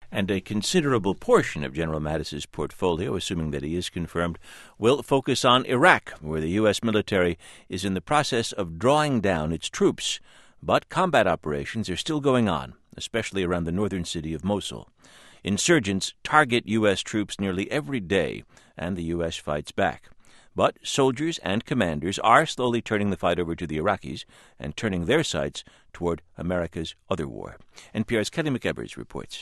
And a considerable portion of General Mattis's portfolio, assuming that he is confirmed, will focus on Iraq, where the U.S. military is in the process of drawing down its troops. But combat operations are still going on, especially around the northern city of Mosul. Insurgents target U.S. troops nearly every day, and the U.S. fights back. But soldiers and commanders are slowly turning the fight over to the Iraqis and turning their sights toward America's other war. NPR's Kelly McEvers reports.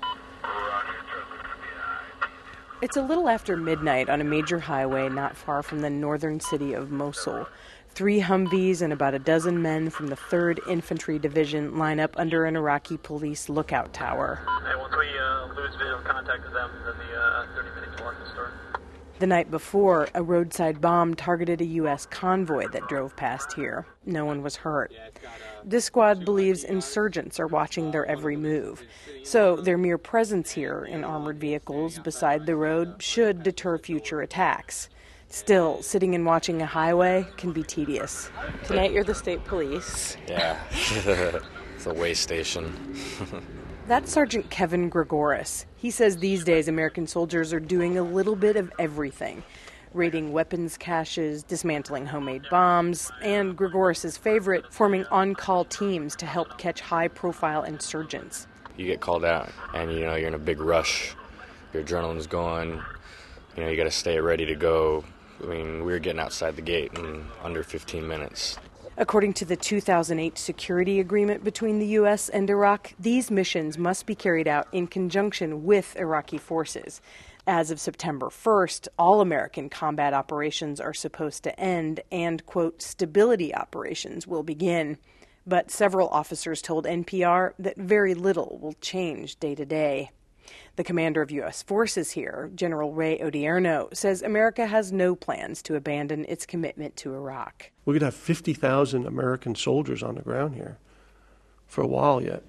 It's a little after midnight on a major highway not far from the northern city of Mosul. 3 Humvees and about a dozen men from the 3rd Infantry Division line up under an Iraqi police lookout tower. Hey, once we lose visual contact with them, then the 30 minutes will start. The night before, a roadside bomb targeted a U.S. convoy that drove past here. No one was hurt. This squad believes insurgents are watching their every move. So their mere presence here in armored vehicles beside the road should deter future attacks. Still, sitting and watching a highway can be tedious. Tonight you're the state police. Yeah, it's a way station. That's Sergeant Kevin Gregoris. He says these days American soldiers are doing a little bit of everything. Raiding weapons caches, dismantling homemade bombs, and Gregoris' favorite, forming on-call teams to help catch high-profile insurgents. You get called out, and you're in a big rush. Your adrenaline's going. You got to stay ready to go. I mean, we were getting outside the gate in under 15 minutes. According to the 2008 security agreement between the U.S. and Iraq, these missions must be carried out in conjunction with Iraqi forces. As of September 1st, all American combat operations are supposed to end and, quote, stability operations will begin. But several officers told NPR that very little will change day to day. The commander of U.S. forces here, General Ray Odierno, says America has no plans to abandon its commitment to Iraq. We could have 50,000 American soldiers on the ground here for a while yet.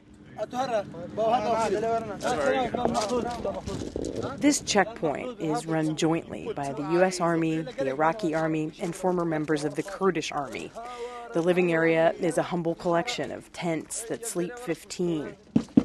This checkpoint is run jointly by the U.S. Army, the Iraqi Army, and former members of the Kurdish Army. The living area is a humble collection of tents that sleep 15.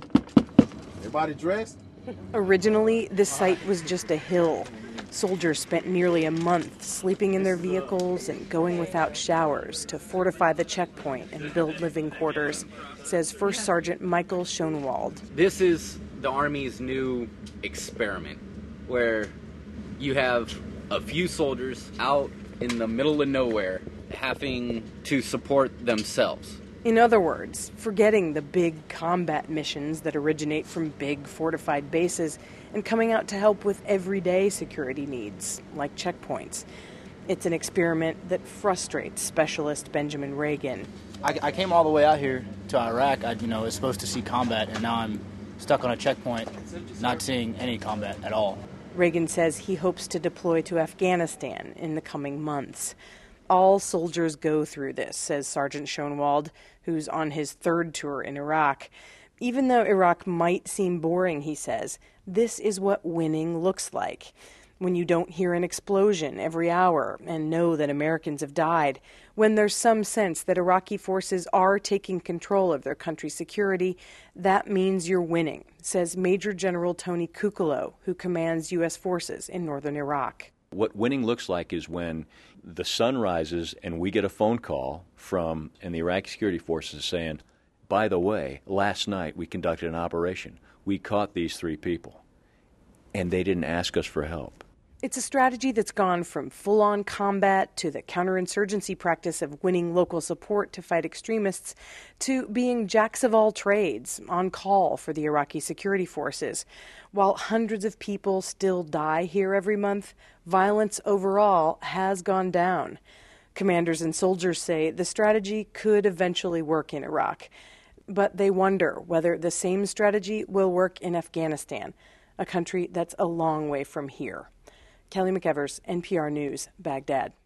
Everybody dressed? Originally, this site was just a hill. Soldiers spent nearly a month sleeping in their vehicles and going without showers to fortify the checkpoint and build living quarters, says First Sergeant Michael Schoenwald. This is the Army's new experiment, where you have a few soldiers out in the middle of nowhere having to support themselves. In other words, forgetting the big combat missions that originate from big fortified bases and coming out to help with everyday security needs, like checkpoints. It's an experiment that frustrates specialist Benjamin Reagan. I came all the way out here to Iraq. I was supposed to see combat, and now I'm stuck on a checkpoint, not seeing any combat at all. Reagan says he hopes to deploy to Afghanistan in the coming months. All soldiers go through this, says Sergeant Schoenwald, who's on his 3rd tour in Iraq. Even though Iraq might seem boring, he says, this is what winning looks like. When you don't hear an explosion every hour and know that Americans have died, when there's some sense that Iraqi forces are taking control of their country's security, that means you're winning, says Major General Tony Kukolo, who commands U.S. forces in northern Iraq. What winning looks like is when the sun rises and we get a phone call from the Iraqi security forces saying, by the way, last night we conducted an operation. We caught these 3 people, and they didn't ask us for help. It's a strategy that's gone from full-on combat to the counterinsurgency practice of winning local support to fight extremists to being jacks of all trades on call for the Iraqi security forces. While hundreds of people still die here every month, violence overall has gone down. Commanders and soldiers say the strategy could eventually work in Iraq, but they wonder whether the same strategy will work in Afghanistan, a country that's a long way from here. Kelly McEvers, NPR News, Baghdad.